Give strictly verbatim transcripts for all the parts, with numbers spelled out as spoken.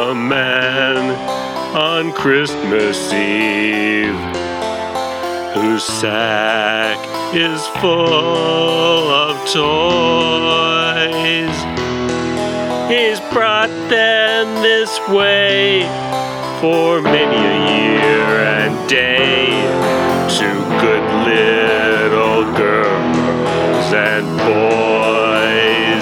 a man on Christmas Eve whose sack is full of toys. He's brought them this way for many a year and day to good little girls and boys.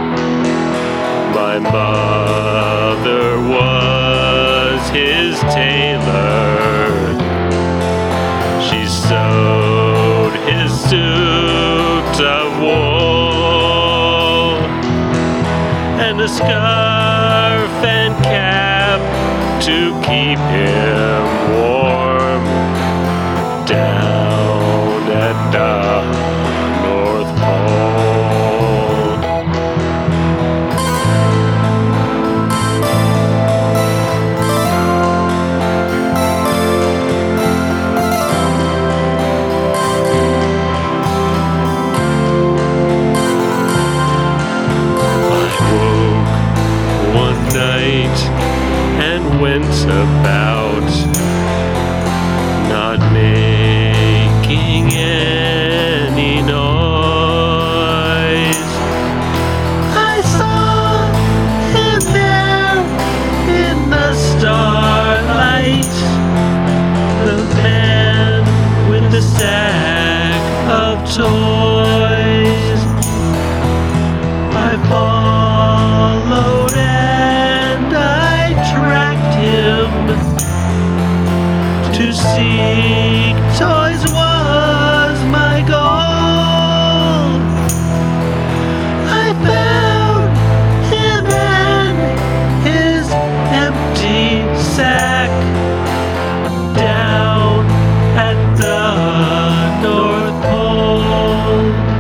My mother was his tailor. She sewed his suit of wool and a scarf and cap to keep him warm down at the North Pole. I woke one night and went about, not making any noise. I saw him there in the starlight, the man with the sack of toys. I followed and I tracked him. To seek toys was my goal. I found him and his empty sack down at the North Pole.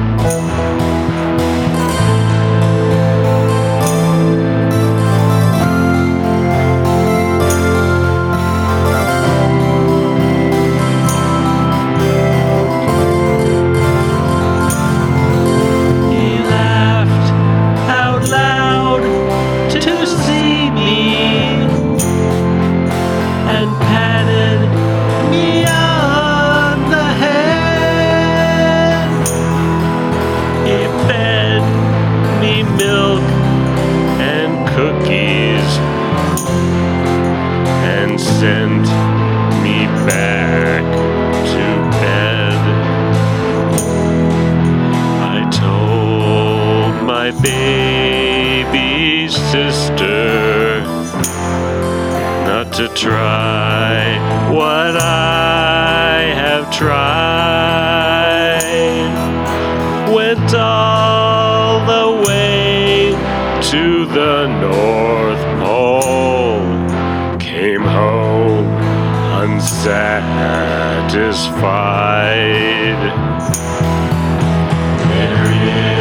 Milk and cookies and sent me back to bed. I told my baby sister not to try what I have tried. Went all the way to the North Pole, came home unsatisfied. There